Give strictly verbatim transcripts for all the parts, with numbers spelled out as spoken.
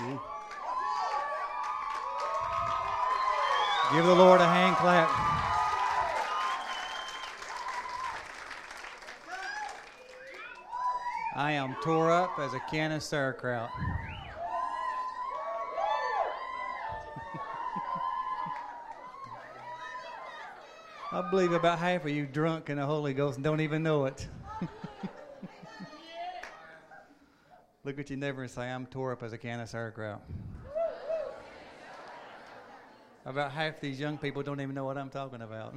you. Give the Lord a hand clap. I am tore up as a can of sauerkraut. I believe about half of you drunk in the Holy Ghost and don't even know it. Look at your neighbor and say, I'm tore up as a can of sauerkraut. About half these young people don't even know what I'm talking about.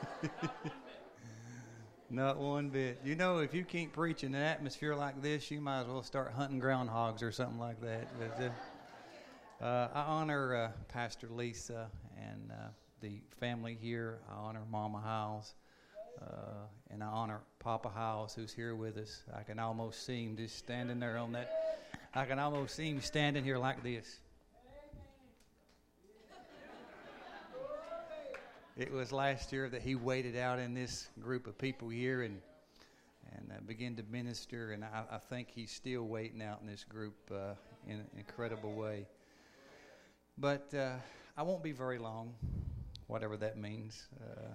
Not one bit. You know, if you can't preach in an atmosphere like this, you might as well start hunting groundhogs or something like that. But, uh, uh, I honor uh, Pastor Lisa and uh, the family here. I honor Mama Hiles. Uh, and I honor Papa Hiles, who's here with us. I can almost see him just standing there on that. I can almost see him standing here like this. It was last year that he waited out in this group of people here and and uh, began to minister. And I, I think he's still waiting out in this group uh, in an incredible way. But uh, I won't be very long, whatever that means. Uh,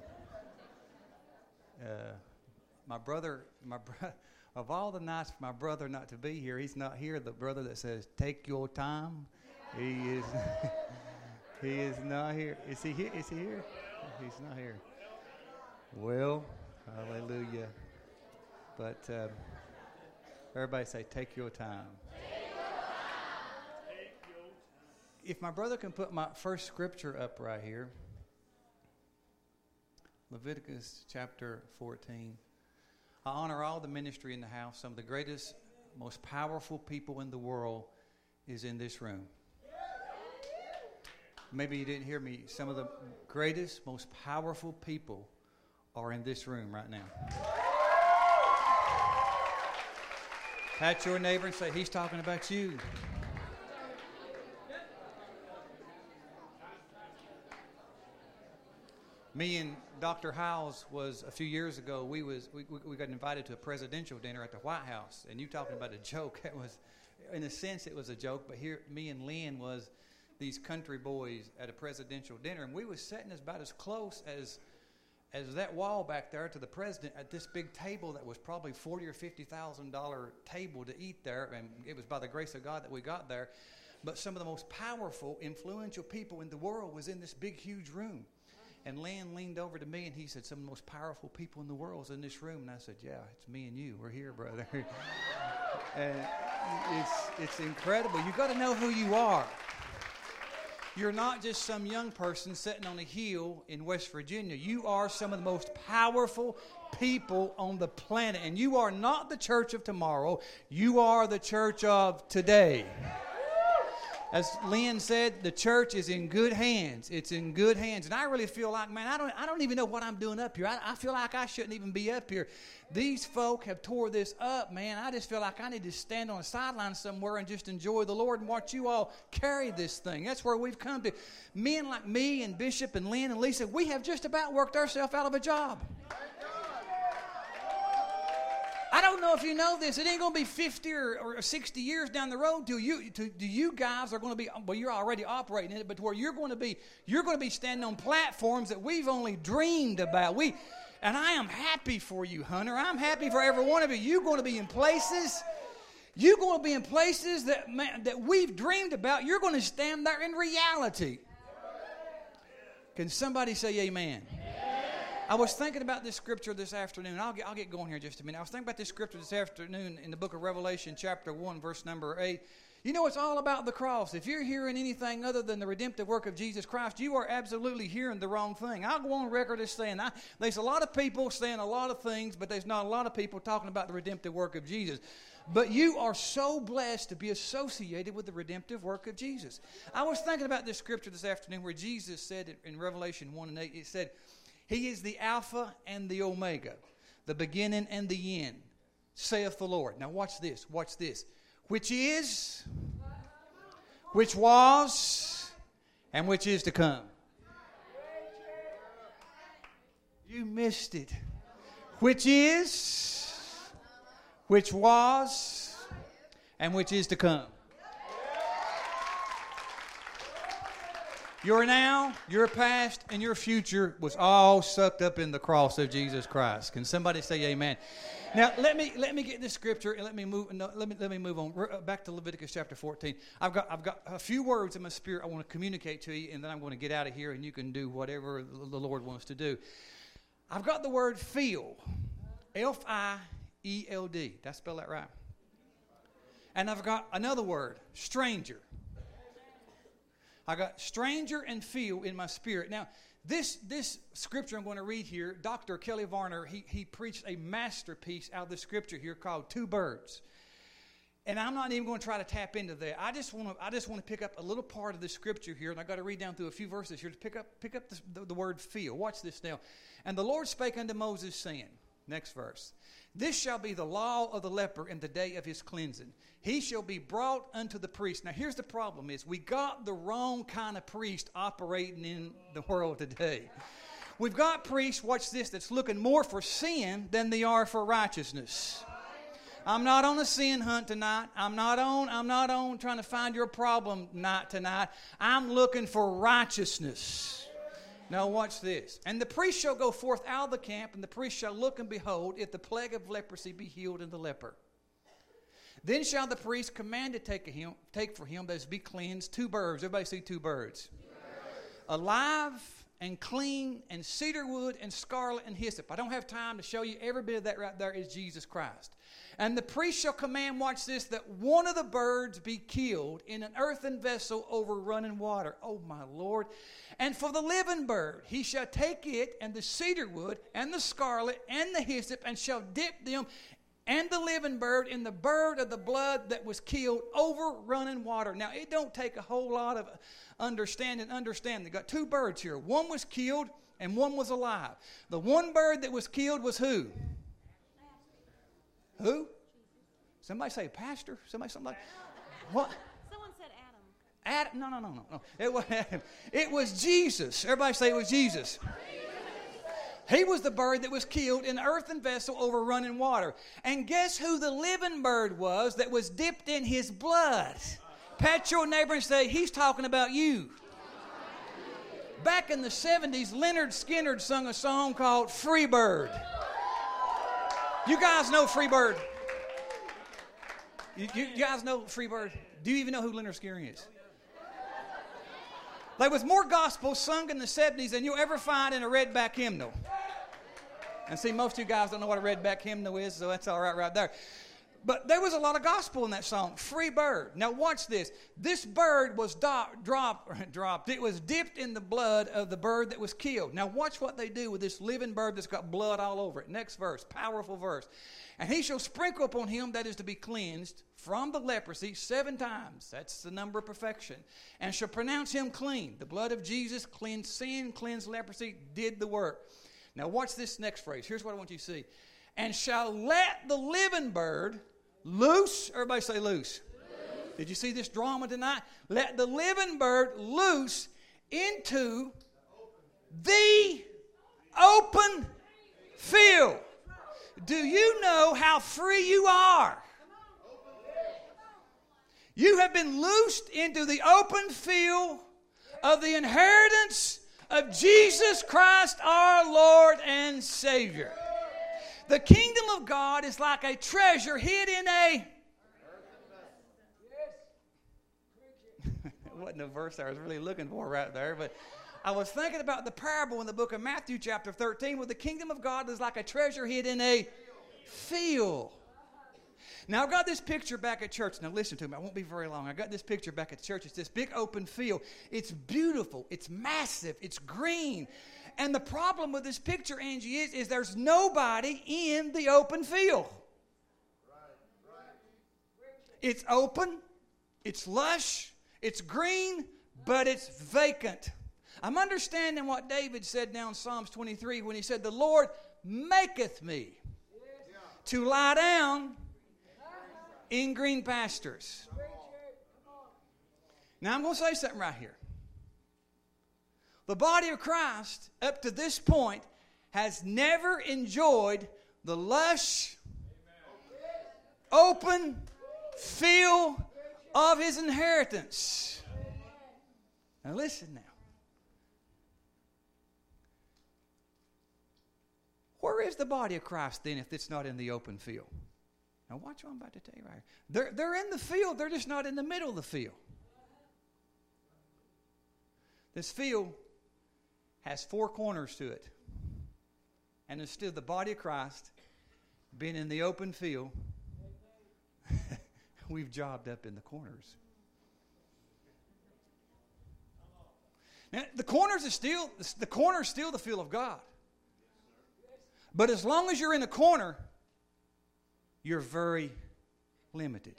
Uh, my brother, my bro- of all the nights for my brother not to be here, he's not here. The brother that says, take your time, he is he is not here. Is he here? Is he here? He's not here. Well, hallelujah. But uh, everybody say, take your time. Take your time. Take your time. If my brother can put my first scripture up right here. Leviticus chapter fourteen. I honor all the ministry in the house. Some of the greatest, most powerful people in the world is in this room. Maybe you didn't hear me. Some of the greatest, most powerful people are in this room right now. Pat your neighbor and say, he's talking about you. Me and Doctor Howes was a few years ago. We was we, we got invited to a presidential dinner at the White House, and you talking about a joke? It was, in a sense, it was a joke. But here, me and Lynn was these country boys at a presidential dinner, and we was sitting as about as close as as that wall back there to the president at this big table that was probably forty or fifty thousand dollar table to eat there, and it was by the grace of God that we got there. But some of the most powerful, influential people in the world was in this big, huge room. And Lynn leaned over to me and he said, some of the most powerful people in the world is in this room. And I said, yeah, it's me and you. We're here, brother. And it's it's incredible. You got to know who you are. You're not just some young person sitting on a hill in West Virginia. You are some of the most powerful people on the planet. And you are not the church of tomorrow. You are the church of today. As Lynn said, the church is in good hands. It's in good hands. And I really feel like, man, I don't I don't even know what I'm doing up here. I, I feel like I shouldn't even be up here. These folk have tore this up, man. I just feel like I need to stand on a sideline somewhere and just enjoy the Lord and watch you all carry this thing. That's where we've come to. Men like me and Bishop and Lynn and Lisa, we have just about worked ourselves out of a job. I don't know if you know this. It ain't going to be fifty or, or sixty years down the road till you, to, to you guys are going to be, well, you're already operating in it, but where you're going to be, you're going to be standing on platforms that we've only dreamed about. We, and I am happy for you, Hunter. I'm happy for every one of you. You're going to be in places, you're going to be in places that, man, that we've dreamed about. You're going to stand there in reality. Can somebody say amen? I was thinking about this scripture this afternoon. I'll get, I'll get going here in just a minute. I was thinking about this scripture this afternoon in the book of Revelation, chapter one, verse number eight. You know, it's all about the cross. If you're hearing anything other than the redemptive work of Jesus Christ, you are absolutely hearing the wrong thing. I'll go on record as saying, I, there's a lot of people saying a lot of things, but there's not a lot of people talking about the redemptive work of Jesus. But you are so blessed to be associated with the redemptive work of Jesus. I was thinking about this scripture this afternoon where Jesus said in Revelation one and eight, it said, He is the Alpha and the Omega, the beginning and the end, saith the Lord. Now watch this, watch this. Which is, which was, and which is to come. You missed it. Which is, which was, and which is to come. Your now, your past, and your future was all sucked up in the cross of Jesus Christ. Can somebody say amen? Now, let me let me get this scripture and let me move. No, let me let me move on back to Leviticus chapter fourteen. I've got I've got a few words in my spirit I want to communicate to you, and then I'm going to get out of here, and you can do whatever the Lord wants to do. I've got the word feel, F I E L D. Did I spell that right? And I've got another word, stranger. I got stranger and feel in my spirit. Now, this this scripture I'm going to read here, Doctor Kelly Varner, he, he preached a masterpiece out of the scripture here called Two Birds. And I'm not even going to try to tap into that. I just want to I just want to pick up a little part of the scripture here, and I've got to read down through a few verses here to pick up pick up the, the, the word feel. Watch this now. And the Lord spake unto Moses, saying, next verse, this shall be the law of the leper in the day of his cleansing. He shall be brought unto the priest. Now, here's the problem is we got the wrong kind of priest operating in the world today. We've got priests, watch this, that's looking more for sin than they are for righteousness. I'm not on a sin hunt tonight. I'm not on, I'm not on trying to find your problem night tonight. I'm looking for righteousness. Now watch this. And the priest shall go forth out of the camp, and the priest shall look and behold, if the plague of leprosy be healed in the leper. Then shall the priest command to take, a him, take for him that is be cleansed two birds. Everybody see two birds. Alive and clean and cedar wood and scarlet and hyssop. I don't have time to show you every bit of that right there is Jesus Christ. And the priest shall command, watch this, that one of the birds be killed in an earthen vessel over running water. Oh, my Lord. And for the living bird, he shall take it and the cedar wood and the scarlet and the hyssop and shall dip them and the living bird in the bird of the blood that was killed over running water. Now, it don't take a whole lot of understanding. Understand, they got two birds here. One was killed and one was alive. The one bird that was killed was who? Who? Somebody say pastor? Somebody, somebody. What? Someone said Adam. Adam? No, no, no, no, no. It was Adam. It was Jesus. Everybody say it was Jesus. He was the bird that was killed in an earthen vessel over running water. And guess who the living bird was that was dipped in his blood? Pat your neighbor and say, he's talking about you. Back in the seventies, Leonard Skinner sung a song called Free Bird. You guys know Free Bird? You, you, you guys know Free Bird? Do you even know who Leonard Skinner is? There was more gospel sung in the seventies than you'll ever find in a redback hymnal. And see, most of you guys don't know what a redback hymnal is, so that's all right right there. But there was a lot of gospel in that song, Free Bird. Now watch this. This bird was do- drop, dropped. It was dipped in the blood of the bird that was killed. Now watch what they do with this living bird that's got blood all over it. Next verse, powerful verse. And he shall sprinkle upon him that is to be cleansed from the leprosy seven times. That's the number of perfection. And shall pronounce him clean. The blood of Jesus cleansed sin, cleansed leprosy, did the work. Now watch this next phrase. Here's what I want you to see. And shall let the living bird loose. Everybody say loose. Loose. Did you see this drama tonight? Let the living bird loose into the open field. Do you know how free you are? You have been loosed into the open field of the inheritance of Jesus Christ our Lord and Savior. The kingdom of God is like a treasure hid in a... It wasn't a verse I was really looking for right there, but I was thinking about the parable in the book of Matthew chapter thirteen where the kingdom of God is like a treasure hid in a field. Now, I've got this picture back at church. Now, listen to me. I won't be very long. I got this picture back at church. It's this big open field. It's beautiful. It's massive. It's green. And the problem with this picture, Angie, is, is there's nobody in the open field. It's open. It's lush. It's green. But it's vacant. I'm understanding what David said down in Psalms twenty-three when he said, the Lord maketh me to lie down in green pastures. Now I'm going to say something right here. The body of Christ up to this point has never enjoyed the lush, open field of his inheritance. Now listen now. Where is the body of Christ then if it's not in the open field? Now watch what I'm about to tell you right here. They're, they're in the field. They're just not in the middle of the field. This field has four corners to it. And instead of the body of Christ being in the open field, we've jobbed up in the corners. Now, the corners is still the corner is still the field of God. But as long as you're in the corner, you're very limited.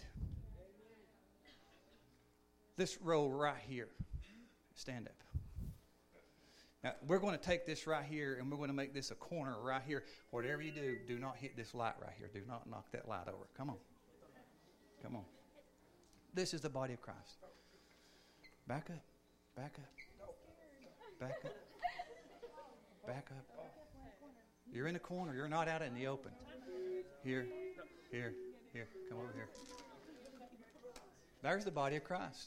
This row right here. Stand up. Now, we're going to take this right here and we're going to make this a corner right here. Whatever you do, do not hit this light right here. Do not knock that light over. Come on. Come on. This is the body of Christ. Back up. Back up. Back up. Back up. You're in the corner. You're not out in the open. Here. Here. Here. Come over here. There's the body of Christ.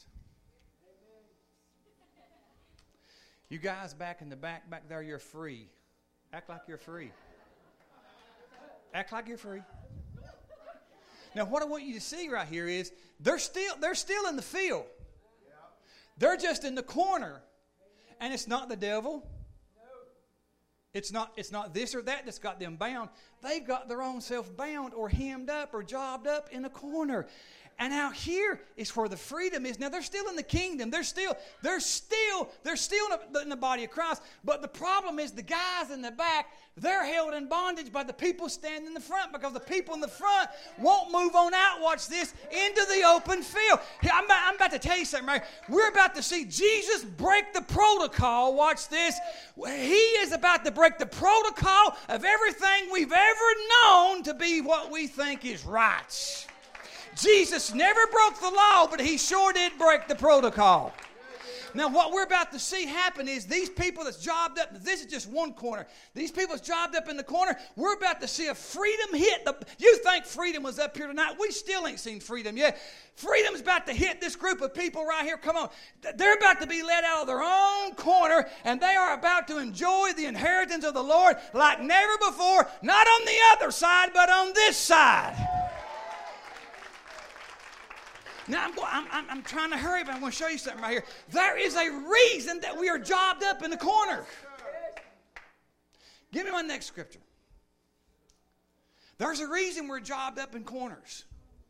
You guys back in the back, back there, you're free. Act like you're free. Act like you're free. Now, what I want you to see right here is they're still they're still in the field. They're just in the corner, and it's not the devil. It's not it's not this or that that's got them bound. They've got their own self bound or hemmed up or jobbed up in a corner. And out here is where the freedom is. Now they're still in the kingdom. They're still, they're still, they're still in the, in the body of Christ. But the problem is the guys in the back, they're held in bondage by the people standing in the front because the people in the front won't move on out, watch this, into the open field. I'm about, I'm about to tell you something right here. We're about to see Jesus break the protocol. Watch this. He is about to break the protocol of everything we've ever known to be what we think is right. Jesus never broke the law, but he sure did break the protocol. Now, what we're about to see happen is these people that's jobbed up, this is just one corner. These people that's jobbed up in the corner, we're about to see a freedom hit. The, you think freedom was up here tonight. We still ain't seen freedom yet. Freedom's about to hit this group of people right here. Come on. They're about to be let out of their own corner, and they are about to enjoy the inheritance of the Lord like never before, not on the other side, but on this side. Now, I'm, going, I'm, I'm, I'm trying to hurry, but I want to show you something right here. There is a reason that we are jobbed up in the corner. Give me my next scripture. There's a reason we're jobbed up in corners.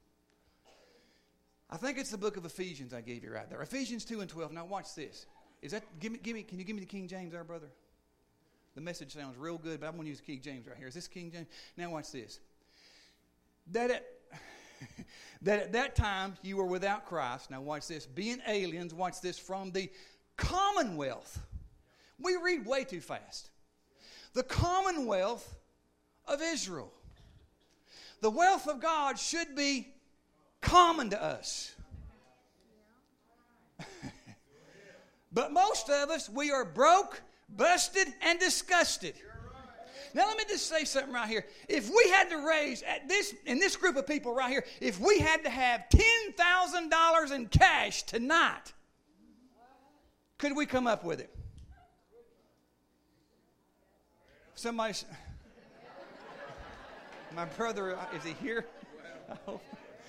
I think it's the book of Ephesians I gave you right there. Ephesians two and twelve. Now, watch this. Is that? Give me, give me. Can you give me the King James there, brother? The message sounds real good, but I'm going to use the King James right here. Is this King James? Now, watch this. That it... that at that time you were without Christ. Now watch this. Being aliens, watch this, from the commonwealth. We read way too fast. The commonwealth of Israel. The wealth of God should be common to us. But most of us, we are broke, busted, and disgusted. Now let me just say something right here. If we had to raise, at this in this group of people right here, if we had to have ten thousand dollars in cash tonight, could we come up with it? Somebody, my brother, is he here? Oh.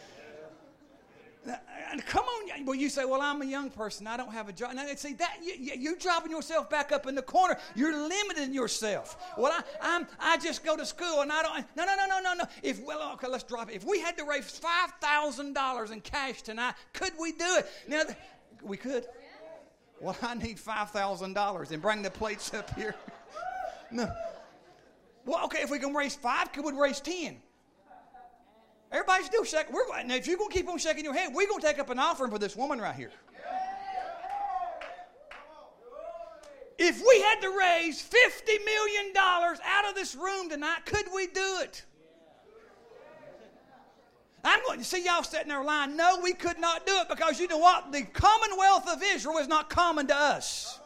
Come on. Well, you say, well, I'm a young person. I don't have a job. Now, see, that, you, you're dropping yourself back up in the corner. You're limiting yourself. Well, I, I'm, I just go to school and I don't. No, no, no, no, no, no. If, well, okay, let's drop it. If we had to raise five thousand dollars in cash tonight, could we do it? Now, we could. Well, I need five thousand dollars and bring the plates up here. No. Well, okay, if we can raise five, could we raise ten? Everybody's still shaking. We're going, now, if you're going to keep on shaking your head, we're going to take up an offering for this woman right here. If we had to raise fifty million dollars out of this room tonight, could we do it? I'm going to see y'all sitting there lying. No, we could not do it because you know what? The commonwealth of Israel is not common to us.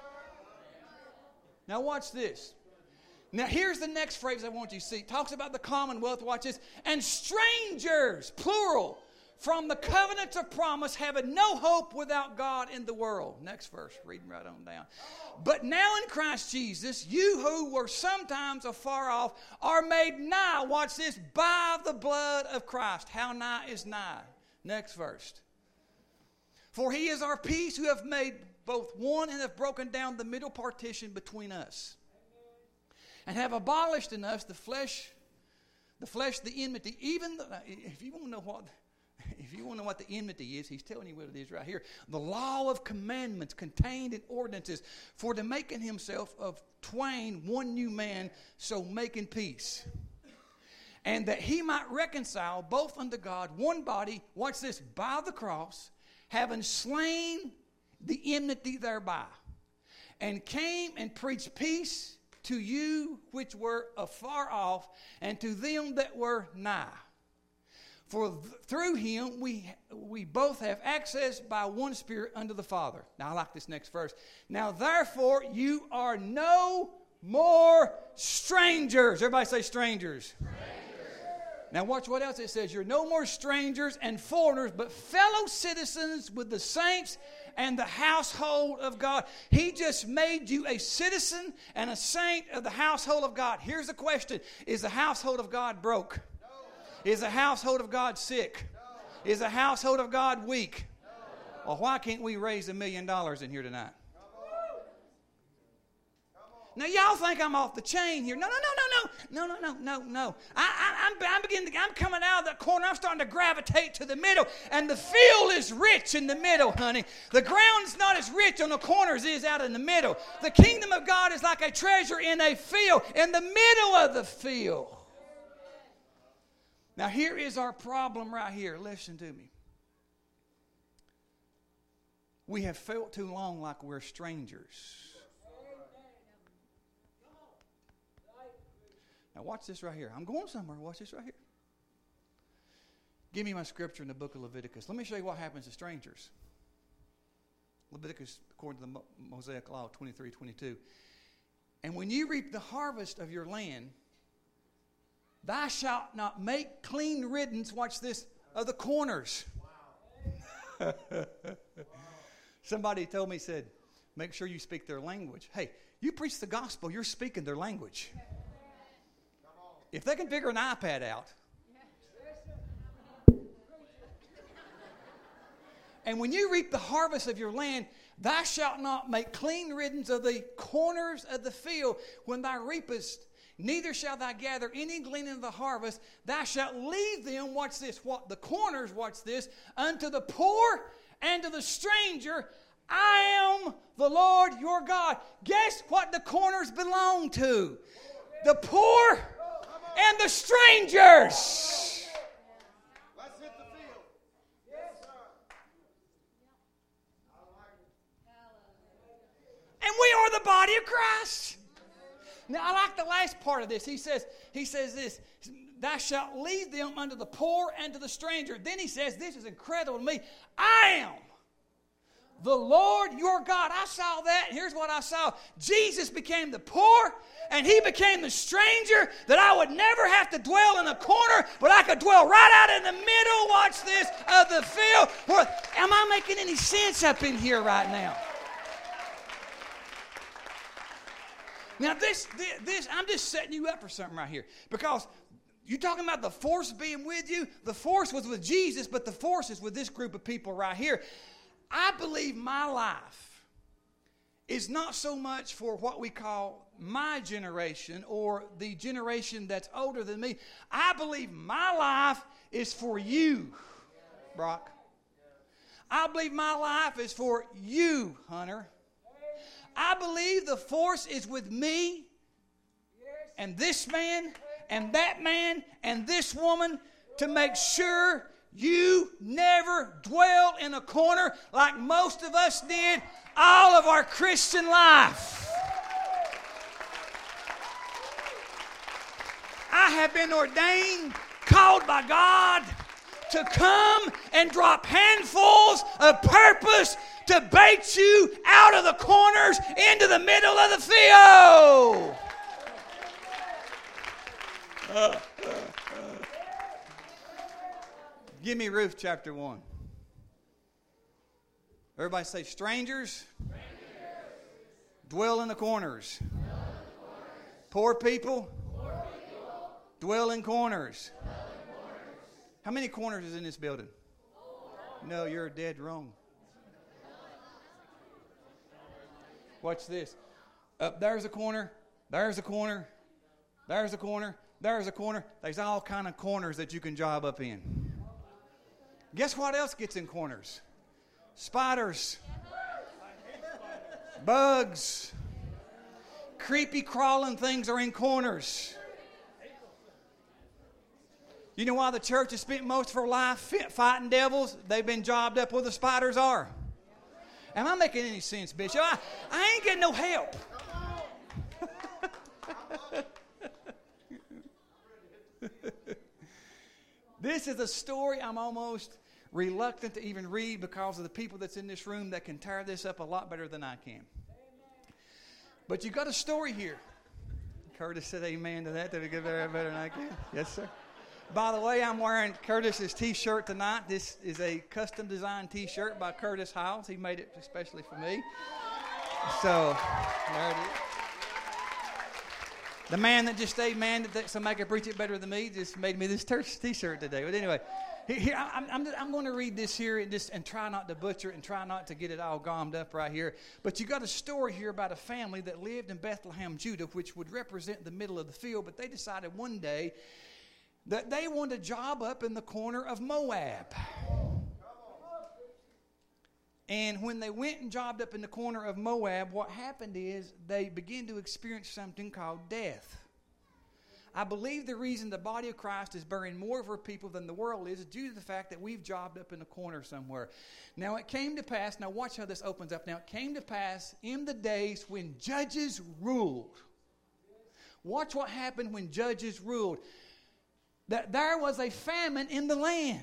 Now watch this. Now, here's the next phrase I want you to see. It talks about the commonwealth. Watch this. And strangers, plural, from the covenants of promise, having no hope without God in the world. Next verse, reading right on down. But now in Christ Jesus, you who were sometimes afar off are made nigh, watch this, by the blood of Christ. How nigh is nigh? Next verse. For he is our peace, who have made both one and have broken down the middle partition between us, and have abolished in us the flesh, the flesh, the enmity. Even the, if you want to know what, if you want to know what the enmity is, he's telling you what it is right here. The law of commandments contained in ordinances, for the making himself of twain one new man, so making peace, and that he might reconcile both unto God one body. Watch this, by the cross, having slain the enmity thereby, and came and preached peace to you which were afar off, and to them that were nigh. For th- through him we we both have access by one Spirit unto the Father. Now I like this next verse. Now therefore you are no more strangers. Everybody say strangers. Strangers. Now watch what else it says. You're no more strangers and foreigners, but fellow citizens with the saints and the household of God. He just made you a citizen and a saint of the household of God. Here's the question. Is the household of God broke? No. Is the household of God sick? No. Is the household of God weak? No. Well, why can't we raise a million dollars in here tonight? Now, y'all think I'm off the chain here. No, no, no, no, no, no, no, no, no. I, I, I'm, I'm beginning. To, I'm coming out of that corner. I'm starting to gravitate to the middle, and the field is rich in the middle, honey. The ground's not as rich on the corners as it is out in the middle. The kingdom of God is like a treasure in a field, in the middle of the field. Now, here is our problem right here. Listen to me. We have felt too long like we're strangers. Now watch this right here. I'm going somewhere. Watch this right here. Give me my scripture in the book of Leviticus. Let me show you what happens to strangers. Leviticus, according to the Mosaic Law, twenty-three twenty-two. And when you reap the harvest of your land, thou shalt not make clean riddance, watch this, of the corners. Wow. Somebody told me, said, make sure you speak their language. Hey, you preach the gospel, you're speaking their language. If they can figure an iPad out, and when you reap the harvest of your land, thou shalt not make clean riddance of the corners of the field when thou reapest, neither shalt thou gather any gleaning of the harvest. Thou shalt leave them, watch this, what the corners, watch this, unto the poor and to the stranger. I am the Lord your God. Guess what the corners belong to? The poor and the strangers. Let's hit the field. Yes, sir. And we are the body of Christ. Now I like the last part of this. He says, he says this, thou shalt lead them unto the poor and to the stranger. Then he says, this is incredible to me. I am the Lord your God. I saw that. Here's what I saw. Jesus became the poor and he became the stranger, that I would never have to dwell in a corner, but I could dwell right out in the middle, watch this, of the field. Well, am I making any sense up in here right now? Now this, this, this, I'm just setting you up for something right here. Because you're talking about the force being with you. The force was with Jesus, but the force is with this group of people right here. I believe my life is not so much for what we call my generation or the generation that's older than me. I believe my life is for you, Brock. I believe my life is for you, Hunter. I believe the force is with me and this man and that man and this woman to make sure you never dwell in a corner like most of us did all of our Christian life. I have been ordained, called by God to come and drop handfuls of purpose to bait you out of the corners into the middle of the field. Give me Ruth chapter one. Everybody say, strangers, strangers. Dwell in the corners. Dwell in the corners. Poor people, Poor people. Dwell in corners. Dwell in corners. How many corners is in this building? Four. No, you're dead wrong. Watch this. Up there's a corner. There's a corner. There's a corner. There's a corner. There's all kind of corners that you can job up in. Guess what else gets in corners? Spiders. Bugs. Creepy crawling things are in corners. You know why the church has spent most of her life fighting devils? They've been jobbed up where the spiders are. Am I making any sense, Bishop? I, I ain't getting no help. This is a story I'm almost reluctant to even read because of the people that's in this room that can tear this up a lot better than I can. But you got a story here. Curtis said amen to that. Did it get better, better than I can? Yes, sir. By the way, I'm wearing Curtis's T-shirt tonight. This is a custom designed T-shirt by Curtis Hiles. He made it especially for me. So, there it is. The man that just stayed man that somebody could preach it better than me just made me this T-shirt today. But anyway, here I'm, I'm, I'm going to read this here and just and try not to butcher it and try not to get it all gommed up right here. But you got a story here about a family that lived in Bethlehem, Judah, which would represent the middle of the field. But they decided one day that they wanted a job up in the corner of Moab. And when they went and jobbed up in the corner of Moab, what happened is they began to experience something called death. I believe the reason the body of Christ is burying more of her people than the world is due to the fact that we've jobbed up in the corner somewhere. Now it came to pass, now watch how this opens up. Now it came to pass in the days when judges ruled. Watch what happened when judges ruled. That there was a famine in the land.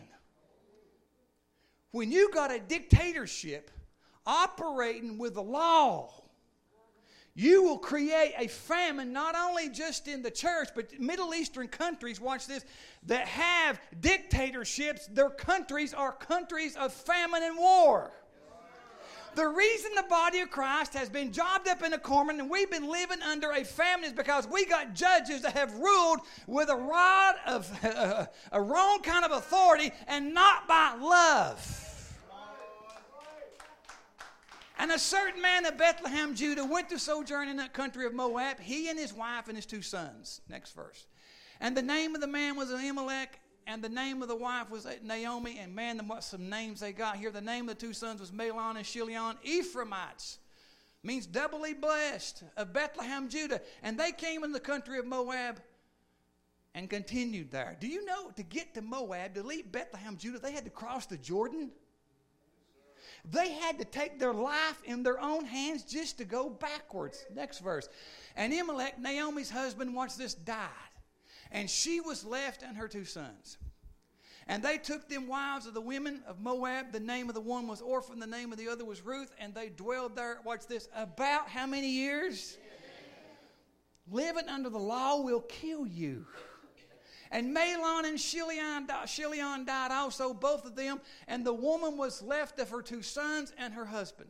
When you got a dictatorship operating with the law, you will create a famine not only just in the church, but Middle Eastern countries, watch this, that have dictatorships, their countries are countries of famine and war. The reason the body of Christ has been jobbed up in a corner and we've been living under a famine is because we got judges that have ruled with a rod of uh, a wrong kind of authority and not by love. And a certain man of Bethlehem, Judah, went to sojourn in that country of Moab, he and his wife and his two sons. Next verse. And the name of the man was Elimelech, and the name of the wife was Naomi. And man, what some names they got here. The name of the two sons was Mahlon and Chilion, Ephraimites. Means doubly blessed, of Bethlehem, Judah. And they came in the country of Moab and continued there. Do you know, to get to Moab, to leave Bethlehem, Judah, they had to cross the Jordan? They had to take their life in their own hands just to go backwards. Next verse. And Elimelech, Naomi's husband, watch this, died. And she was left and her two sons. And they took them wives of the women of Moab. The name of the one was Orpah, the name of the other was Ruth. And they dwelled there, watch this, about how many years? Living under the law will kill you. And Mahlon and Chilion, Chilion died also, both of them. And the woman was left of her two sons and her husband.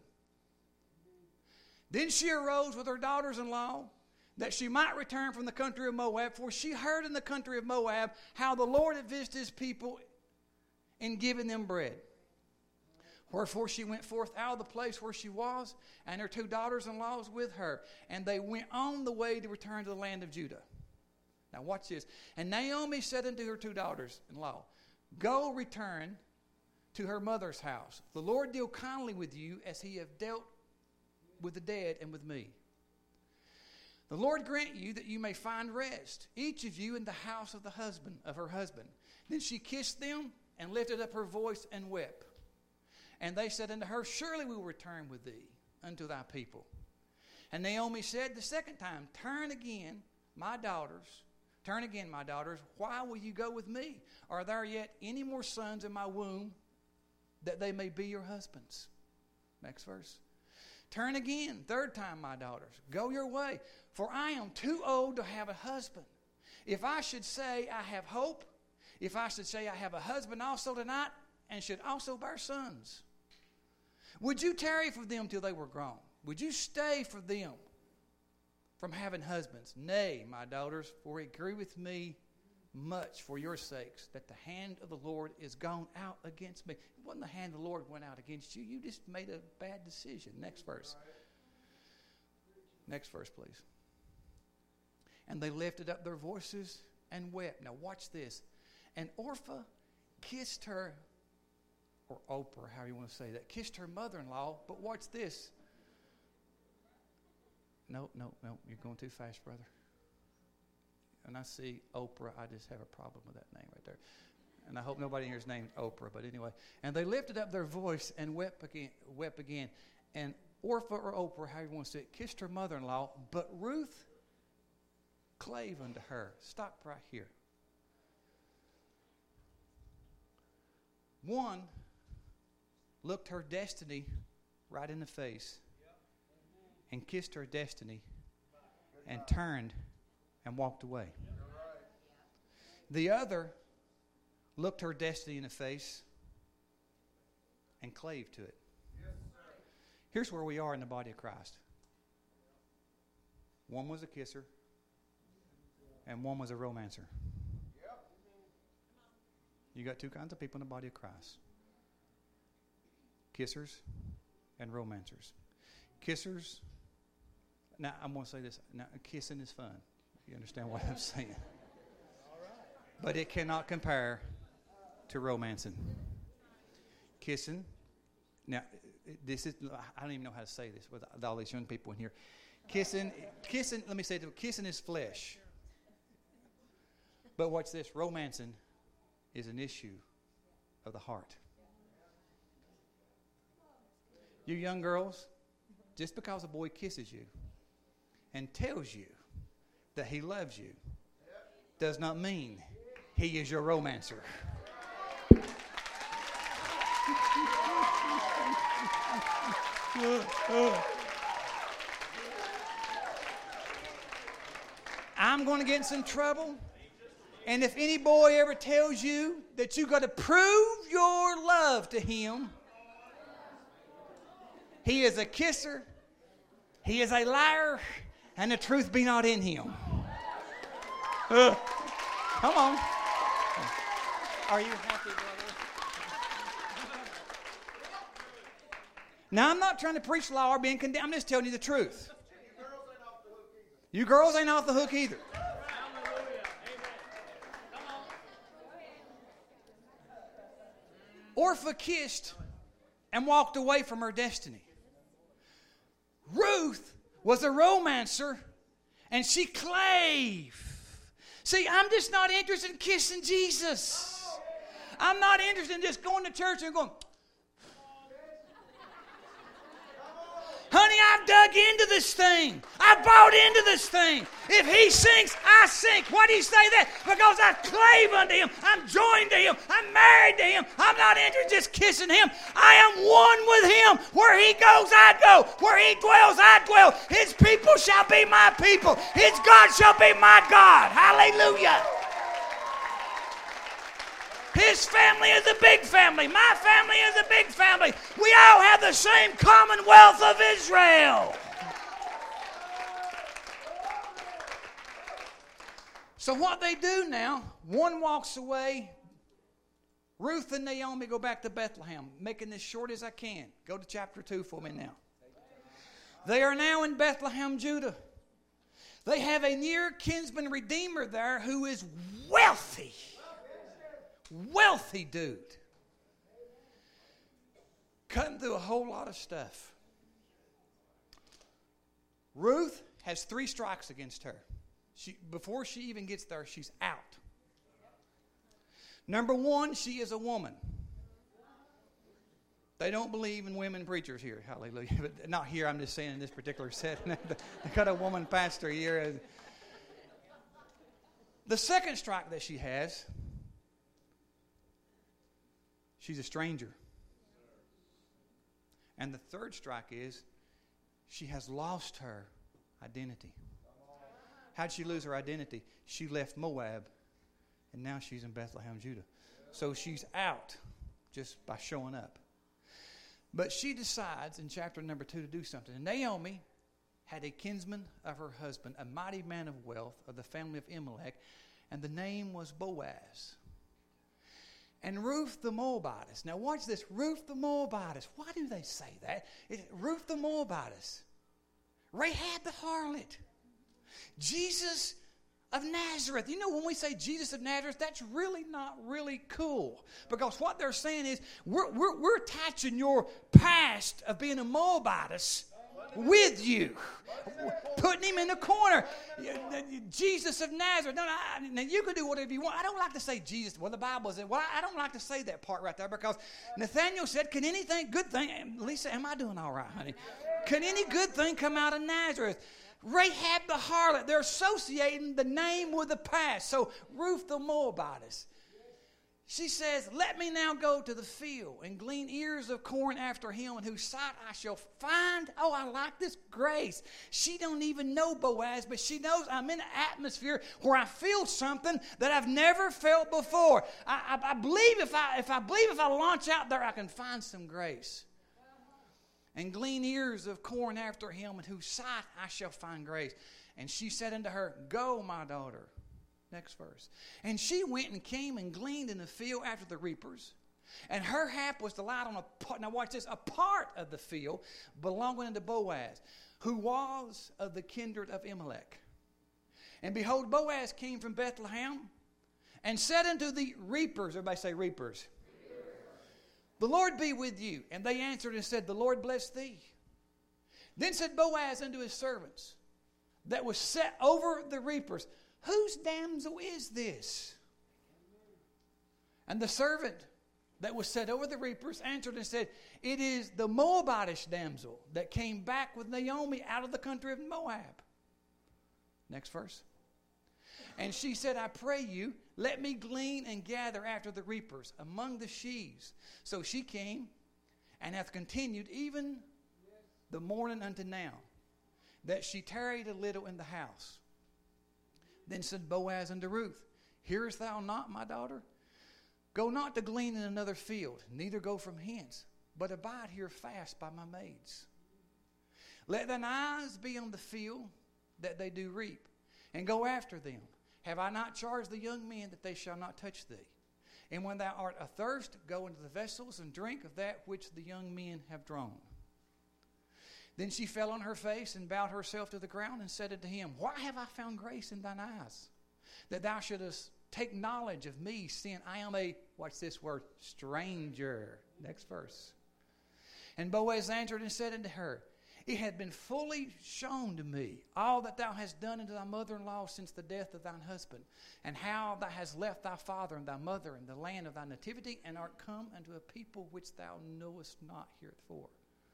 Then she arose with her daughters-in-law, that she might return from the country of Moab. For she heard in the country of Moab how the Lord had visited his people in giving them bread. Wherefore she went forth out of the place where she was, and her two daughters-in-law with her. And they went on the way to return to the land of Judah. Now watch this. And Naomi said unto her two daughters-in-law, Go return to her mother's house. The Lord deal kindly with you as he hath dealt with the dead and with me. The Lord grant you that you may find rest, each of you in the house of the husband of her husband. Then she kissed them and lifted up her voice and wept. And they said unto her, Surely we will return with thee unto thy people. And Naomi said the second time, Turn again, my daughters, turn again, my daughters. Why will you go with me? Are there yet any more sons in my womb, that they may be your husbands? Next verse. Turn again, third time, my daughters. Go your way, for I am too old to have a husband. If I should say I have hope, if I should say I have a husband also tonight and should also bear sons? Would you tarry for them till they were grown? Would you stay for them from having husbands? Nay, my daughters, for it grieveth me much for your sakes that the hand of the Lord is gone out against me. It wasn't the hand of the Lord went out against you. You just made a bad decision. Next verse. Next verse, please. And they lifted up their voices and wept. Now watch this. And Orpah kissed her, or Oprah, however you want to say that, kissed her mother-in-law. But watch this. No, no, no, you're going too fast, brother. And I see Oprah, I just have a problem with that name right there. And I hope nobody in here is named Oprah, but anyway. And they lifted up their voice and wept again. Wept again. And Orpah or Oprah, however you want to say it, kissed her mother-in-law, but Ruth clave unto her. Stop right here. One looked her destiny right in the face and kissed her destiny and turned and walked away. The other looked her destiny in the face and clave to it. Here's where we are in the body of Christ. One was a kisser and one was a romancer. You got two kinds of people in the body of Christ. Kissers and romancers. Kissers, now I'm going to say this. Now, kissing is fun. You understand what I'm saying? But it cannot compare to romancing. Kissing, now this is, I don't even know how to say this with all these young people in here. Kissing, kissing, let me say it, kissing is flesh. But watch this, romancing is an issue of the heart. You young girls, just because a boy kisses you and tells you that he loves you does not mean he is your romancer. I'm going to get in some trouble. And if any boy ever tells you that you got to prove your love to him, he is a kisser, he is a liar, and the truth be not in him. Uh, come on. Are you happy, brother? Now, I'm not trying to preach law or being condemned. I'm just telling you the truth. You girls ain't off the hook either. Orpah kissed and walked away from her destiny. Ruth was a romancer and she clave. See, I'm just not interested in kissing Jesus. I'm not interested in just going to church and going, honey, I've dug into this thing. I bought into this thing. If he sinks, I sink. Why do you say that? Because I clave unto him. I'm joined to him. I'm married to him. I'm not interested in just kissing him. I am one with him. Where he goes, I go. Where he dwells, I dwell. His people shall be my people. His God shall be my God. Hallelujah. His family is a big family. My family is a big family. We all have the same commonwealth of Israel. So what they do now, one walks away. Ruth and Naomi go back to Bethlehem, making this short as I can. Go to chapter two for me now. They are now in Bethlehem, Judah. They have a near kinsman redeemer there who is wealthy. Wealthy dude. Cutting through a whole lot of stuff. Ruth has three strikes against her. She, before she even gets there, she's out. Number one, she is a woman. They don't believe in women preachers here. Hallelujah. But not here, I'm just saying in this particular setting. They got a woman pastor here. The second strike that she has, she's a stranger. And the third strike is she has lost her identity. How did she lose her identity? She left Moab And now she's in Bethlehem, Judah. So she's out just by showing up. But she decides in chapter number two to do something. And Naomi had a kinsman of her husband, a mighty man of wealth of the family of Elimelech, and the name was Boaz. And Ruth the Moabitess. Now watch this. Ruth the Moabitess. Why do they say that? It's Ruth the Moabitess. Rahab the harlot. Jesus of Nazareth. You know, when we say Jesus of Nazareth, that's really not really cool. Because what they're saying is, we're, we're, we're attaching your past of being a Moabitess with you, putting him in the corner. Jesus of Nazareth. No, no, now you can do whatever you want. I don't like to say Jesus. Well, the Bible says, well, I don't like to say that part right there, because Nathaniel said, can anything, good thing, Lisa, am I doing all right, honey? Can any good thing come out of Nazareth? Rahab the harlot. They're associating the name with the past. So Ruth the Moabitess. She says, let me now go to the field and glean ears of corn after him, in whose sight I shall find. Oh, I like this grace. She don't even know Boaz, but she knows I'm in an atmosphere where I feel something that I've never felt before. I, I, I believe if I if I believe if I launch out there, I can find some grace. And glean ears of corn after him, in whose sight I shall find grace. And she said unto her, go, my daughter. Next verse. And she went and came and gleaned in the field after the reapers. And her hap was to light on a part, now watch this, a part of the field belonging unto Boaz, who was of the kindred of Elimelech. And behold, Boaz came from Bethlehem and said unto the reapers, everybody say reapers, the Lord be with you. And they answered and said, the Lord bless thee. Then said Boaz unto his servants that was set over the reapers, whose damsel is this? And the servant that was set over the reapers answered and said, it is the Moabitish damsel that came back with Naomi out of the country of Moab. Next verse. And she said, I pray you, let me glean and gather after the reapers among the sheaves. So she came and hath continued even the morning unto now, that she tarried a little in the house. Then said Boaz unto Ruth, hearest thou not, my daughter? Go not to glean in another field, neither go from hence, but abide here fast by my maids. Let thine eyes be on the field that they do reap, and go after them. Have I not charged the young men that they shall not touch thee? And when thou art athirst, go into the vessels and drink of that which the young men have drawn. Then she fell on her face and bowed herself to the ground and said unto him, why have I found grace in thine eyes, that thou shouldest take knowledge of me, seeing I am a, watch this word, stranger. Next verse. And Boaz answered and said unto her, it had been fully shown to me all that thou hast done unto thy mother-in-law since the death of thine husband, and how thou hast left thy father and thy mother and the land of thy nativity, and art come unto a people which thou knowest not heretofore.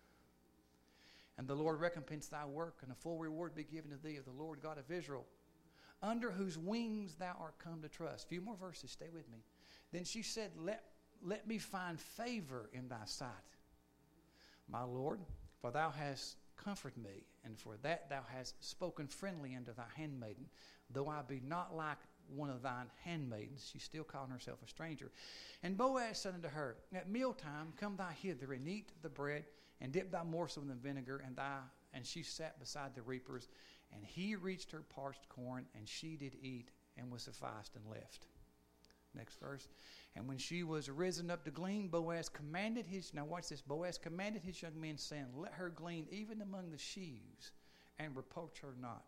And the Lord recompense thy work, and a full reward be given to thee of the Lord God of Israel, under whose wings thou art come to trust. A few more verses, stay with me. Then she said, let, let me find favor in thy sight, my Lord, for thou hast comforted me, and for that thou hast spoken friendly unto thy handmaiden. Though I be not like one of thine handmaidens, she's still calling herself a stranger. And Boaz said unto her, at mealtime come thou hither, and eat the bread, and dip thy morsel in the vinegar, and thy and she sat beside the reapers, and he reached her parched corn, and she did eat, and was sufficed, and left. Next verse. And when she was risen up to glean, Boaz commanded his, now watch this, Boaz commanded his young men, saying, let her glean even among the sheaves, and reproach her not.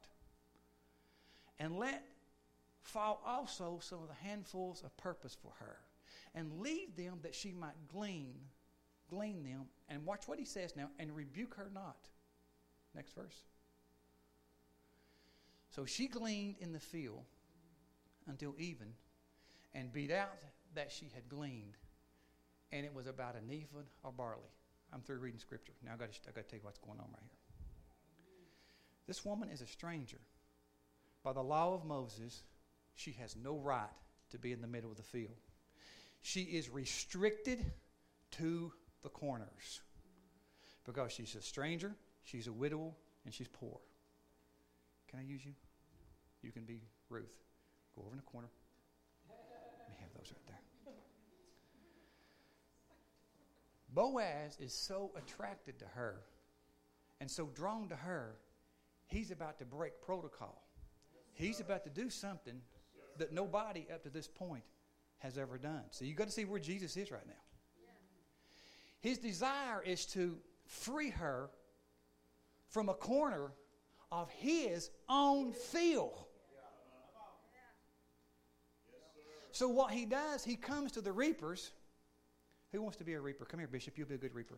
And let fall also some of the handfuls of purpose for her, and leave them that she might glean, glean them, and watch what he says now, and rebuke her not. Next verse. So she gleaned in the field until even, and beat out that she had gleaned, and it was about an ephod of barley. I'm through reading scripture. Now I've got to, I've got to tell you what's going on right here. This woman is a stranger. By the law of Moses, she has no right to be in the middle of the field. She is restricted to the corners because she's a stranger, she's a widow, and she's poor. Can I use you? You can be Ruth. Go over in the corner. goes right there. Boaz is so attracted to her and so drawn to her, he's about to break protocol. He's about to do something that nobody up to this point has ever done. So you've got to see where Jesus is right now. His desire is to free her from a corner of his own field. So what he does, he comes to the reapers. Who wants to be a reaper? Come here, Bishop. You'll be a good reaper.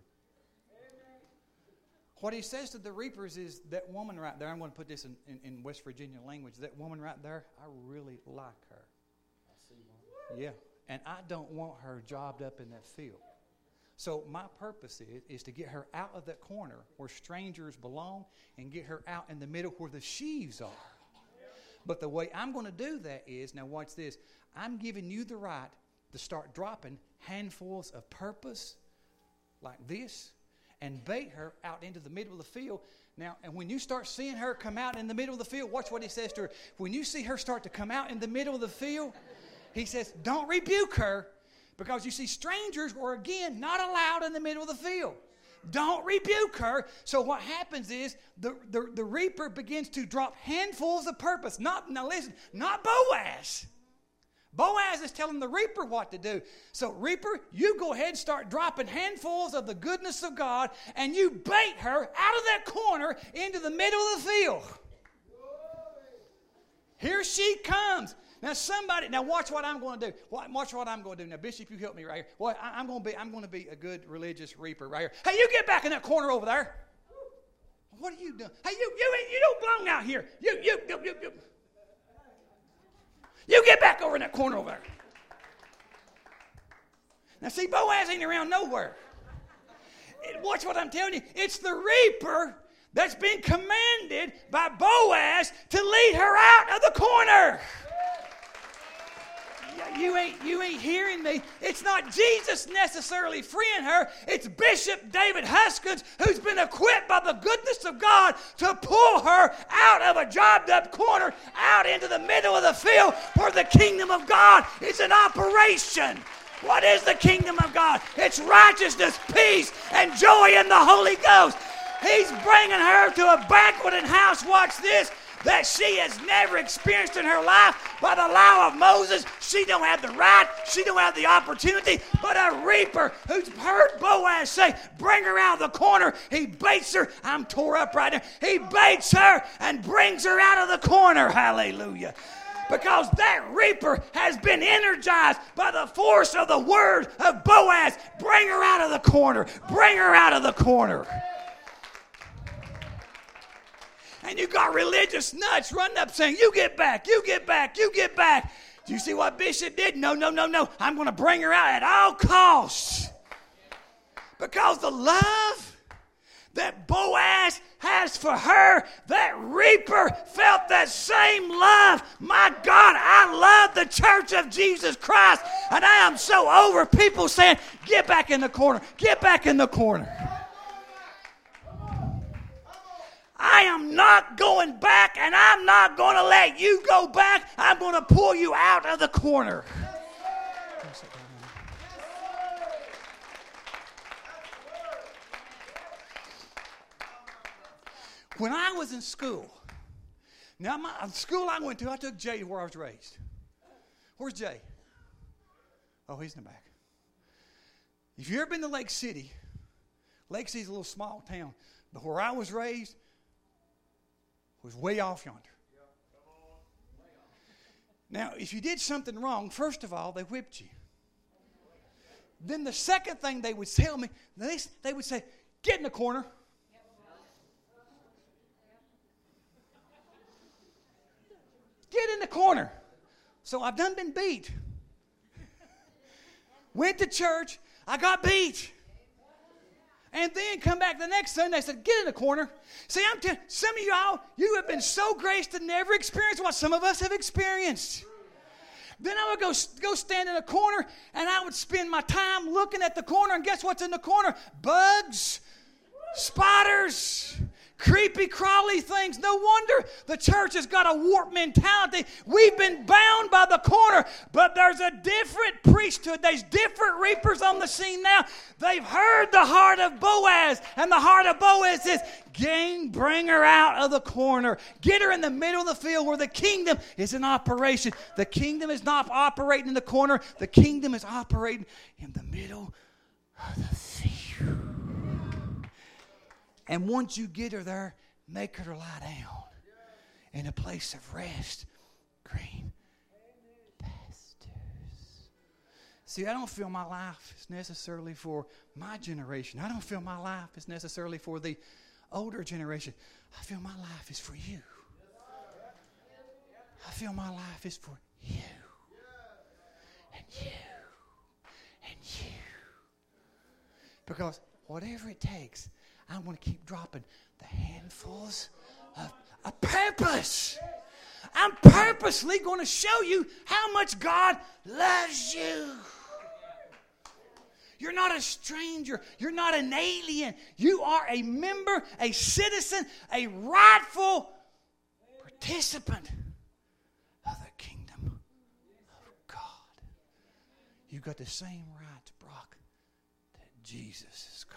What he says to the reapers is, that woman right there, I'm going to put this in, in, in West Virginia language, that woman right there, I really like her. I see one. Yeah, and I don't want her jobbed up in that field. So my purpose is, is to get her out of that corner where strangers belong and get her out in the middle where the sheaves are. But the way I'm going to do that is, now watch this, I'm giving you the right to start dropping handfuls of purpose like this and bait her out into the middle of the field. Now, and when you start seeing her come out in the middle of the field, watch what he says to her. When you see her start to come out in the middle of the field, he says, don't rebuke her, because you see, strangers were again not allowed in the middle of the field. Don't rebuke her. So what happens is the, the, the reaper begins to drop handfuls of purpose. Not, now listen, not Boaz. Boaz is telling the reaper what to do. So, reaper, you go ahead and start dropping handfuls of the goodness of God, and you bait her out of that corner into the middle of the field. Here she comes. Now, somebody, now watch what I'm going to do. Watch what I'm going to do. Now, Bishop, you help me right here. Well, I, I'm going to be, I'm going to be a good religious reaper right here. Hey, you get back in that corner over there. What are you doing? Hey, you, you, you don't belong out here. You, you, you, you, you. You get back over in that corner over there. Now, see, Boaz ain't around nowhere. It, watch what I'm telling you. It's the reaper that's been commanded by Boaz to lead her out of the corner. You ain't, you ain't hearing me. It's not Jesus necessarily freeing her. It's Bishop David Huskins, who's been equipped by the goodness of God to pull her out of a jobbed up corner, out into the middle of the field where the kingdom of God is in operation. What is the kingdom of God? It's righteousness, peace, and joy in the Holy Ghost. He's bringing her to a banqueting house, watch this, that she has never experienced in her life. By the law of Moses, she don't have the right, she don't have the opportunity, but a reaper who's heard Boaz say, bring her out of the corner, he baits her. I'm tore up right now. He baits her and brings her out of the corner. Hallelujah. Because that reaper has been energized by the force of the word of Boaz. Bring her out of the corner. Bring her out of the corner. And you got religious nuts running up saying, you get back, you get back, you get back. Do you see what Bishop did? No, no, no, no. I'm going to bring her out at all costs. Because the love that Boaz has for her, that reaper felt that same love. My God, I love the church of Jesus Christ. And I am so over people saying, get back in the corner, get back in the corner. I am not going back, and I'm not going to let you go back. I'm going to pull you out of the corner. When I was in school, now my the school I went to, I took Jay to where I was raised. Where's Jay? Oh, he's in the back. If you've ever been to Lake City, Lake City's a little small town, but where I was raised was way off yonder. Now, if you did something wrong, first of all, they whipped you. Then the second thing they would tell me, they, they would say, get in the corner. Get in the corner. So I've done been beat. Went to church, I got beat. And then come back the next Sunday, they said, get in the corner. See, I'm telling some of y'all, you have been so graced to never experience what some of us have experienced. Then I would go, go stand in a corner, and I would spend my time looking at the corner, and guess what's in the corner? Bugs, spiders, Creepy, crawly things. No wonder the church has got a warped mentality. We've been bound by the corner, but there's a different priesthood. There's different reapers on the scene now. They've heard the heart of Boaz, and the heart of Boaz says, Gang, bring her out of the corner. Get her in the middle of the field where the kingdom is in operation. The kingdom is not operating in the corner. The kingdom is operating in the middle of the field. And once you get her there, make her lie down in a place of rest, green pastures. See, I don't feel my life is necessarily for my generation. I don't feel my life is necessarily for the older generation. I feel my life is for you. I feel my life is for you. And you. And you. Because whatever it takes, I want to keep dropping the handfuls of a purpose. I'm purposely going to show you how much God loves you. You're not a stranger. You're not an alien. You are a member, a citizen, a rightful participant of the kingdom of God. You've got the same rights, Brock, that Jesus has got.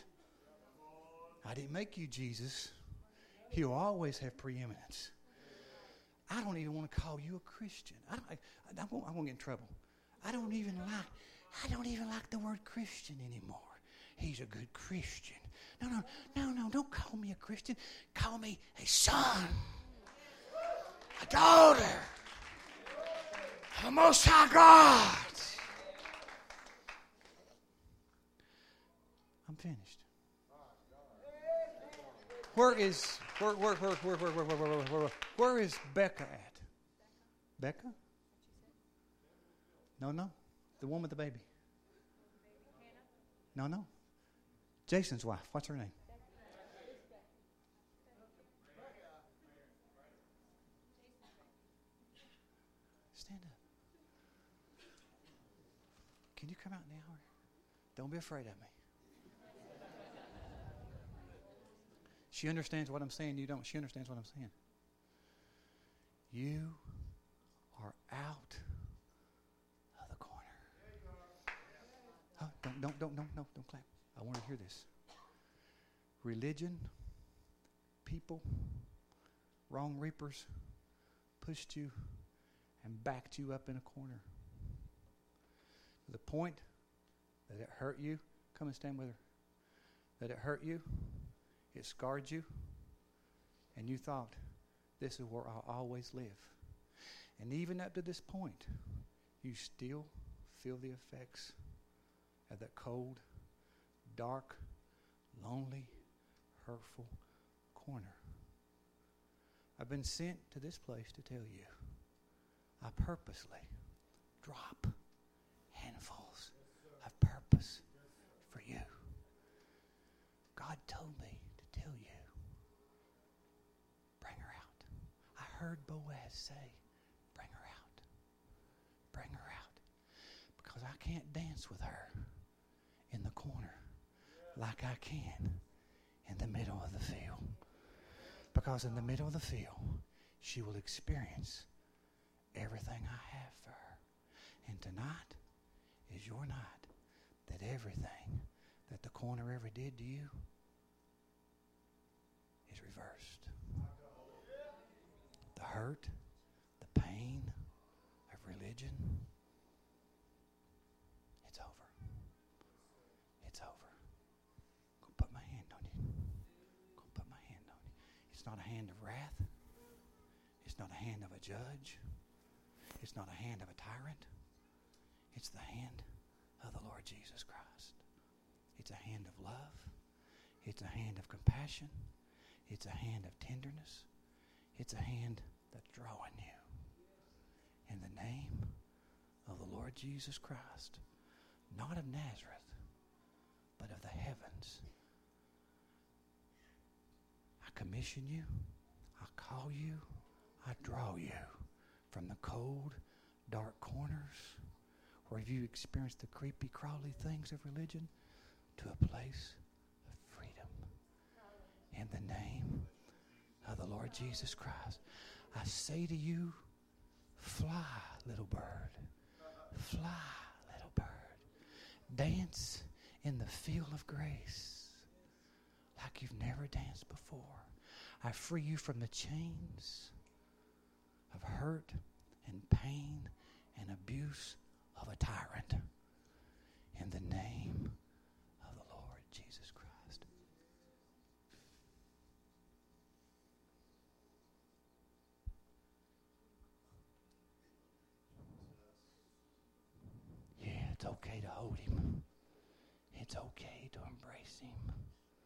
I didn't make you Jesus. He'll always have preeminence. I don't even want to call you a Christian. I, don't, I, I, won't, I won't get in trouble. I don't even like, I don't even like the word Christian anymore. He's a good Christian. No, no, no, no, don't call me a Christian. Call me a son, a daughter, the Most High God. I'm finished. Where is where where where where where where where where where, where, where is Becca at? Becca? No, no, the one with the baby. No, no, Jason's wife. What's her name? Stand up. Can you come out in the hour? Don't be afraid of me. She understands what I'm saying. You don't. She understands what I'm saying. You are out of the corner. Oh, don't, don't, don't, don't, no, don't clap. I want to hear this. Religion, people, wrong reapers pushed you and backed you up in a corner. To the point that it hurt you. Come and stand with her. That it hurt you. It scarred you, and you thought, this is where I'll always live. And even up to this point, you still feel the effects of that cold, dark, lonely, hurtful corner. I've been sent to this place to tell you, I purposely drop handfuls of purpose for you. God told me tell you, bring her out. I heard Boaz say, bring her out. Bring her out. Because I can't dance with her in the corner like I can in the middle of the field. Because in the middle of the field, she will experience everything I have for her. And tonight is your night that everything that the corner ever did to you is reversed. The hurt, the pain of religion, it's over. It's over. I'm going to put my hand on you. I'm going to put my hand on you. It's not a hand of wrath. It's not a hand of a judge. It's not a hand of a tyrant. It's the hand of the Lord Jesus Christ. It's a hand of love. It's a hand of compassion. It's a hand of tenderness. It's a hand that's drawing you. In the name of the Lord Jesus Christ, not of Nazareth, but of the heavens, I commission you, I call you, I draw you from the cold, dark corners where you experienced the creepy, crawly things of religion to a place of freedom. In the name Lord Jesus Christ. I say to you, fly, little bird. Fly, little bird. Dance in the field of grace like you've never danced before. I free you from the chains of hurt and pain and abuse of a tyrant. In the name of the Lord Jesus Christ. Yeah, it's okay to hold him. It's okay to embrace him.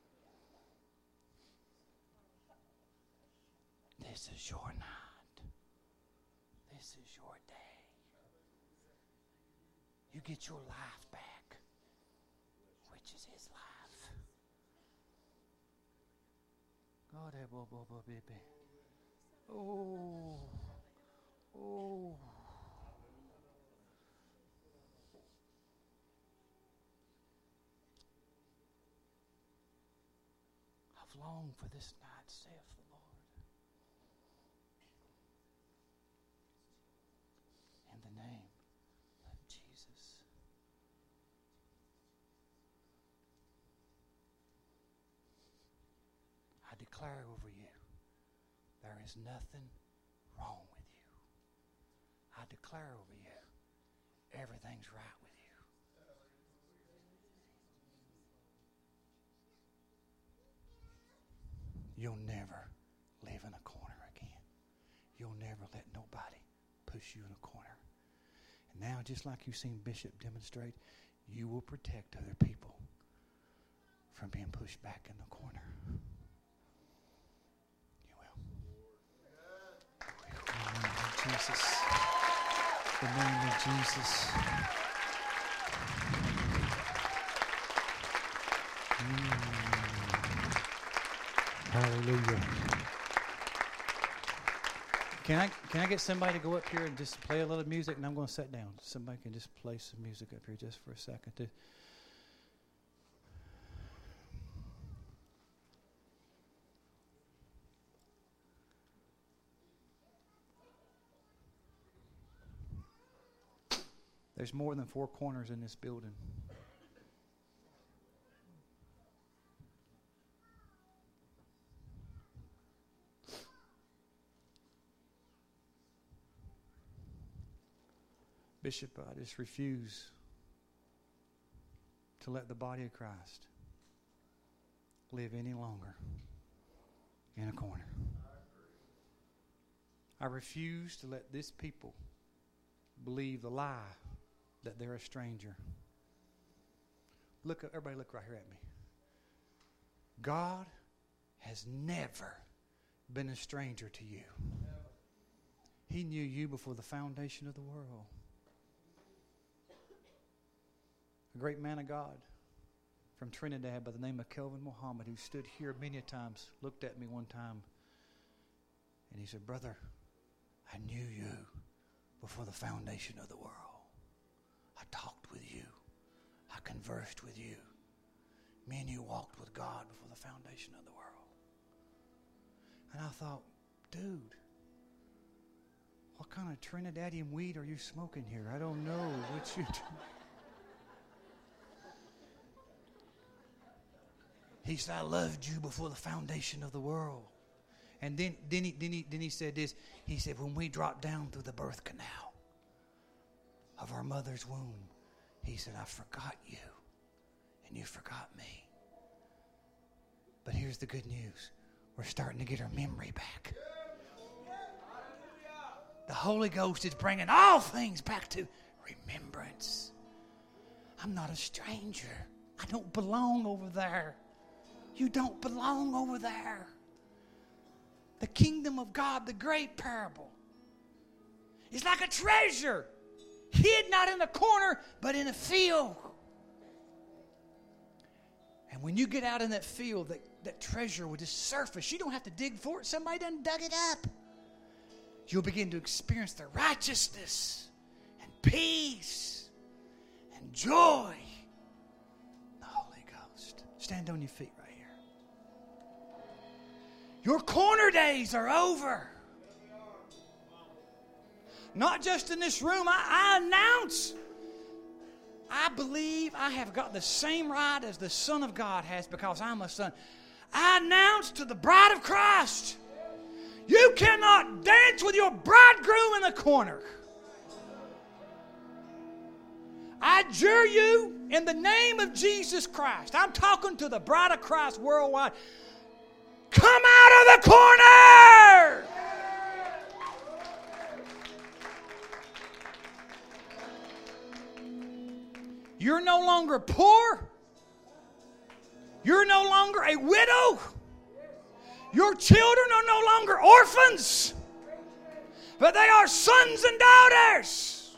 This is your night. This is your day. You get your life back, which is his life. God, baby. Oh, oh. I've longed for this night, saith the Lord. In the name of Jesus. I declare over you, there is nothing wrong with you. I declare over you, everything's right with you. You'll never live in a corner again. You'll never let nobody push you in a corner. And now, just like you've seen Bishop demonstrate, you will protect other people from being pushed back in the corner. You will. In the name of Jesus. In the name of Jesus. Mm. Hallelujah. Can I can I get somebody to go up here and just play a little music, and I'm going to sit down. Somebody can just play some music up here just for a second. To There's more than four corners in this building. Bishop, I just refuse to let the body of Christ live any longer in a corner. I refuse to let this people believe the lie that they're a stranger. Look, everybody look right here at me. God has never been a stranger to you. He knew you before the foundation of the world. A great man of God from Trinidad by the name of Kelvin Muhammad, who stood here many times, looked at me one time, and he said, "Brother, I knew you before the foundation of the world. I talked with you. I conversed with you. Me and you walked with God before the foundation of the world." And I thought, dude, what kind of Trinidadian weed are you smoking here? I don't know what you do. He said, "I loved you before the foundation of the world." And then, then, he, then, he, then he said this. He said, "When we dropped down through the birth canal of our mother's womb," he said, "I forgot you, and you forgot me. But here's the good news. We're starting to get our memory back. The Holy Ghost is bringing all things back to remembrance. I'm not a stranger. I don't belong over there. You don't belong over there. The kingdom of God, the great parable, is like a treasure hid not in a corner, but in a field. And when you get out in that field, that, that treasure will just surface. You don't have to dig for it. Somebody done dug it up. You'll begin to experience the righteousness and peace and joy. The Holy Ghost. Stand on your feet right here. Your corner days are over. Not just in this room. I, I announce, I believe I have got the same right as the Son of God has because I'm a son. I announce to the bride of Christ, you cannot dance with your bridegroom in the corner. I adjure you in the name of Jesus Christ. I'm talking to the bride of Christ worldwide. Come out of the corner! You're no longer poor. You're no longer a widow. Your children are no longer orphans, but they are sons and daughters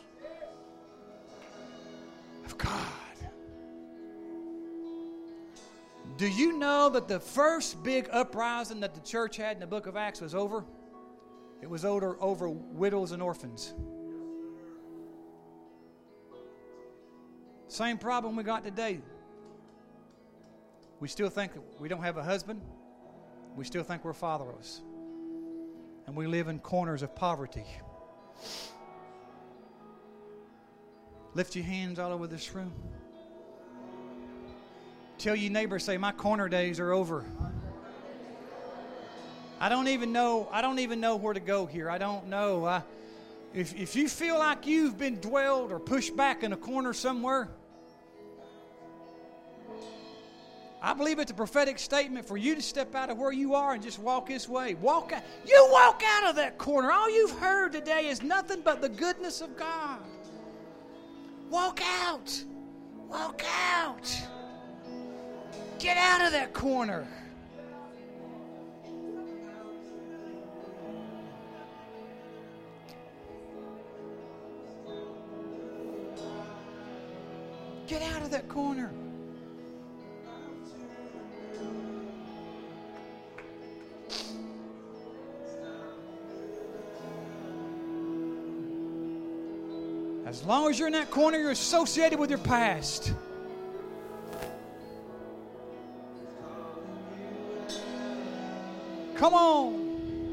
of God. Do you know that the first big uprising that the church had in the book of Acts was over? It was over, over widows and orphans. Same problem we got today. We still think that we don't have a husband. We still think we're fatherless. And we live in corners of poverty. Lift your hands all over this room. Tell your neighbor, say, my corner days are over. I don't even know, I don't even know where to go here. I don't know. I, if, if you feel like you've been dwelled or pushed back in a corner somewhere, I believe it's a prophetic statement for you to step out of where you are and just walk this way. Walk out. You walk out of that corner. All you've heard today is nothing but the goodness of God. Walk out. Walk out. Get out of that corner. Get out of that corner. As long as you're in that corner, you're associated with your past. Come on.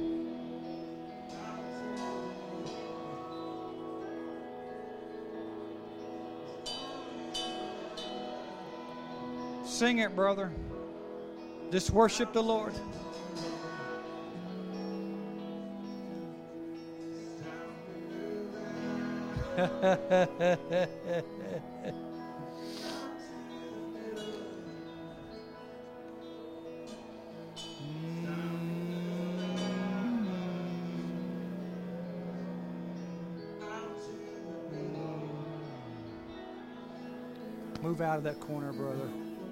Sing it, brother. Just worship the Lord. Move out of that corner, brother.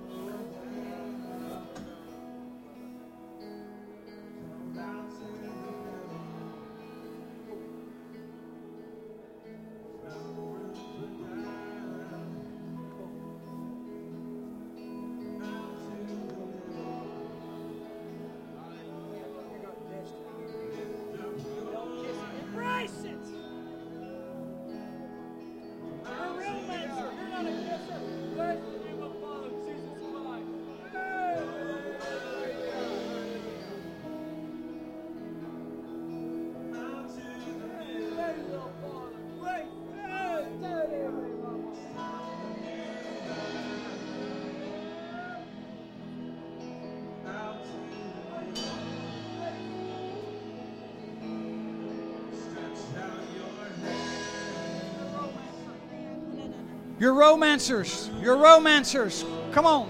You're romancers. You're romancers. Come on.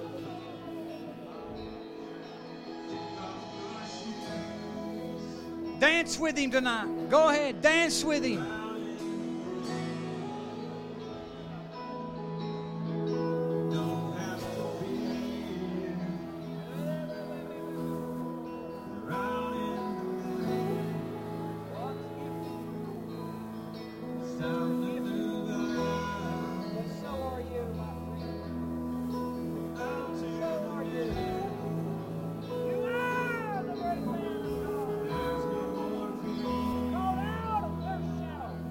Dance with him tonight. Go ahead. Dance with him. Call out of their shadow.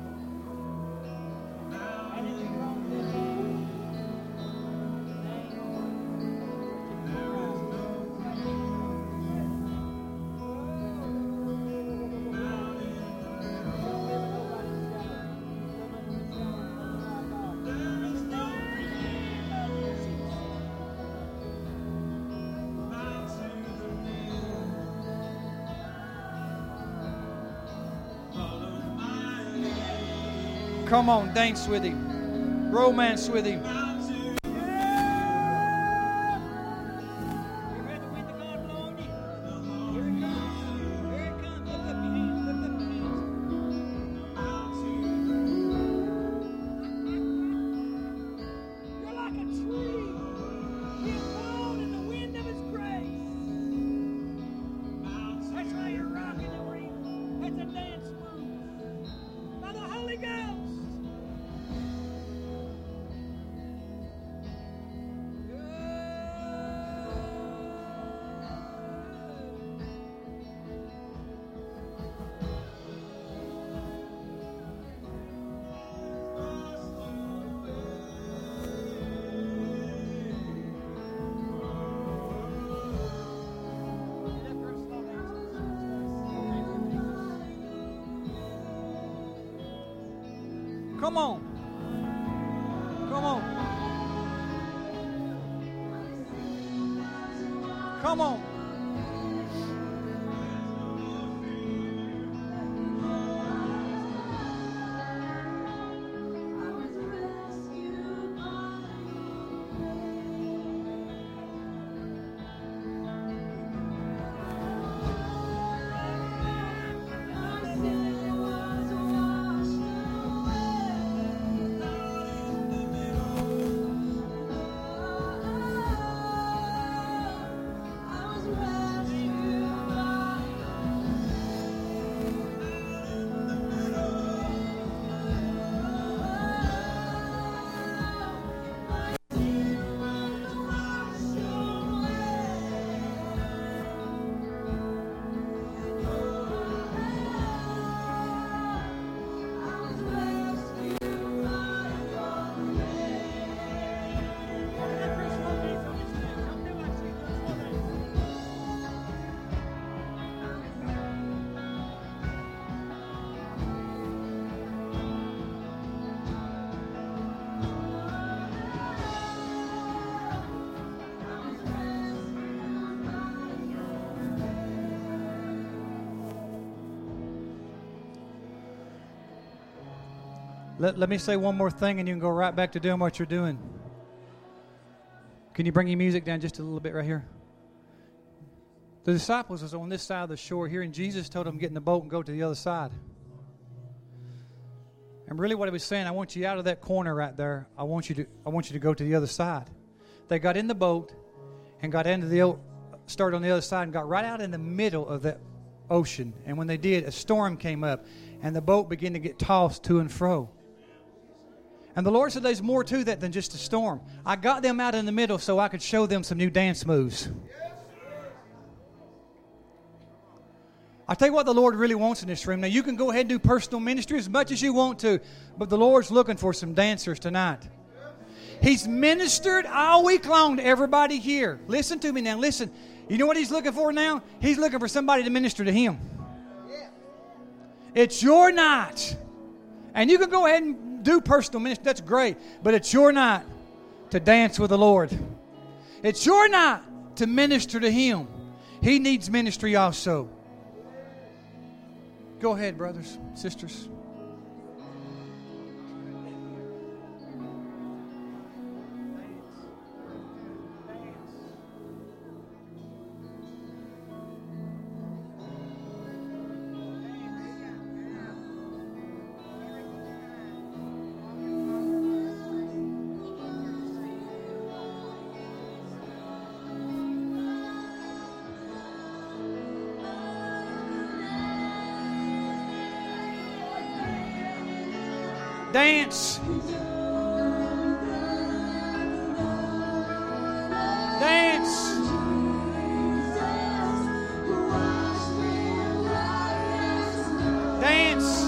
Come on, dance with Him. Romance with Him. Come on. Come on. Come on. Let, let me say one more thing and you can go right back to doing what you're doing. Can you bring your music down just a little bit right here? The disciples was on this side of the shore here, and Jesus told them to get in the boat and go to the other side. And really what he was saying, I want you out of that corner right there. I want you to I want you to go to the other side. They got in the boat and got into the started on the other side and got right out in the middle of that ocean. And when they did, a storm came up and the boat began to get tossed to and fro. And the Lord said there's more to that than just a storm. I got them out in the middle so I could show them some new dance moves. I'll tell you what the Lord really wants in this room. Now, you can go ahead and do personal ministry as much as you want to, but the Lord's looking for some dancers tonight. He's ministered all week long to everybody here. Listen to me now. Listen. You know what He's looking for now? He's looking for somebody to minister to Him. It's your night. And you can go ahead and do personal ministry. That's great. But it's your night to dance with the Lord. It's your night to minister to Him. He needs ministry also. Go ahead, brothers, sisters. Dance. Dance. Dance.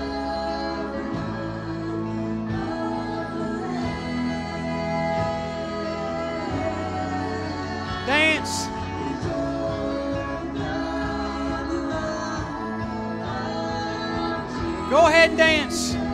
Dance. Go ahead and dance.